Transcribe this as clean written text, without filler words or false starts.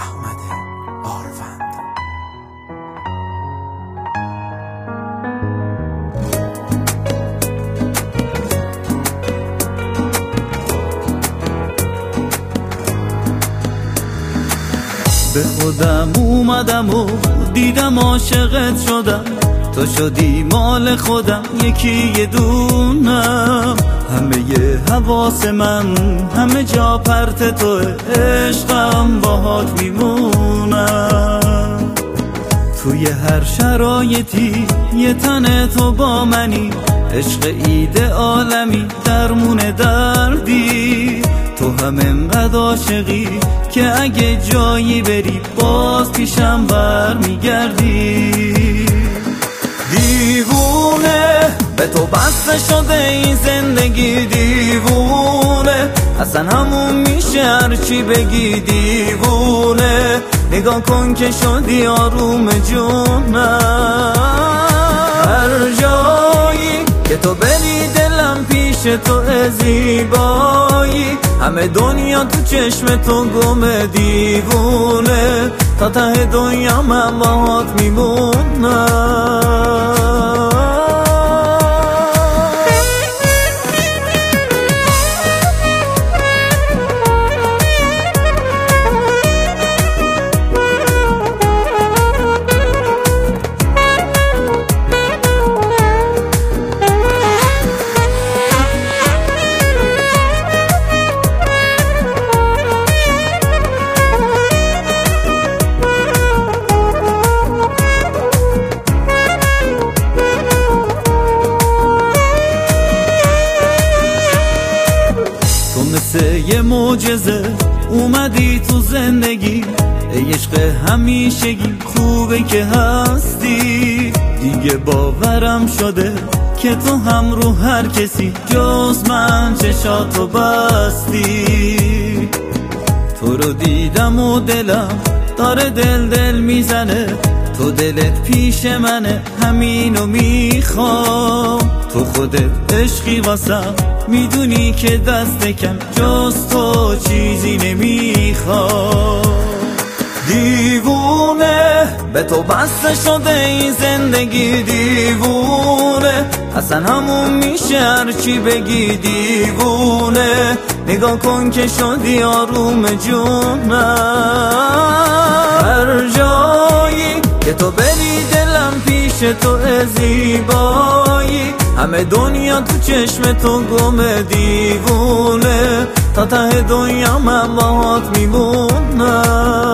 احمد آروند. به خودم اومدم و دیدم عاشقت شدم، تو شدی مال خودم یکی یه دونم. همه ی حواس من همه جا پرت تو، عشقم باهات میمونم. توی هر شرایطی یه تن تو با منی، عشق ایده عالمی درمون دردی. تو هم انقدر عاشقی که اگه جایی بری باز پیشم برمیگردی. دیوونه به تو بسته شده این زندگی، دیوونه اصلا همون میشه هرچی بگی. دیوونه نگاه کن که شدی آروم جونم. هر جایی که تو بری دلم پیش تو زیبایی، همه دنیا تو چشم تو گم. دیوونه تا ته دنیا من باهات میمونم. مثل یه معجزه اومدی تو زندگی، ای عشق همیشگی خوبه که هستی. دیگه باورم شده که تو هم رو هر کسی جز من چشاتو بستی. تو رو دیدم و دلم داره دل میزنه، تو دلت پیش منه همینو میخوام. تو خودت عشقی واسم میدونی که دست کم جز تو چیزی نمیخوام. دیوونه به تو بسته شده این زندگی، دیوونه اصلا همون میشه هرچی بگی. دیوونه نگاه کن که شدی آروم جونم. هر جایی که تو بری دلم پیش تو زیبایی، همه دنیا تو چشم تو گم. دیوونه تا ته دنیا من باهات میمونم.